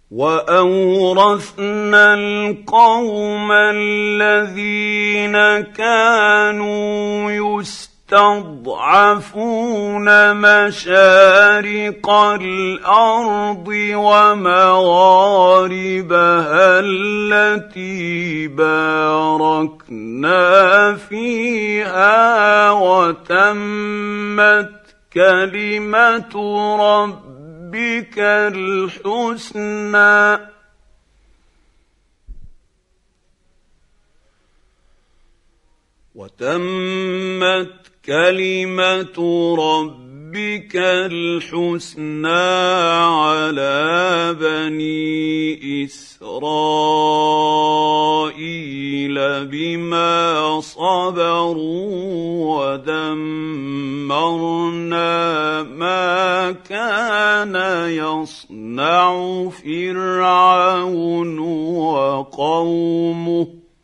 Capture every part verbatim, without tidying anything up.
وأورثنا القوم الذين كانوا يستضعفون مشارق الأرض ومغاربها التي باركنا فيها وتمت كلمة ربك الحسنى وتمت كلمة ربك الحسنى على بني إسرائيل بما صبروا ودمرنا ما كان يصنع فرعون وقومه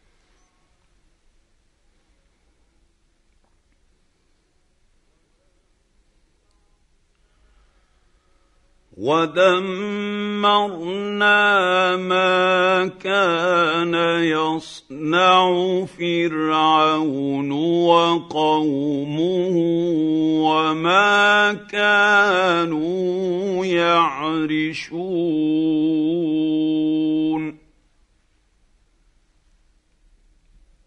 ودمرنا ما كان يصنع فرعون وقومه وما كانوا يعرشون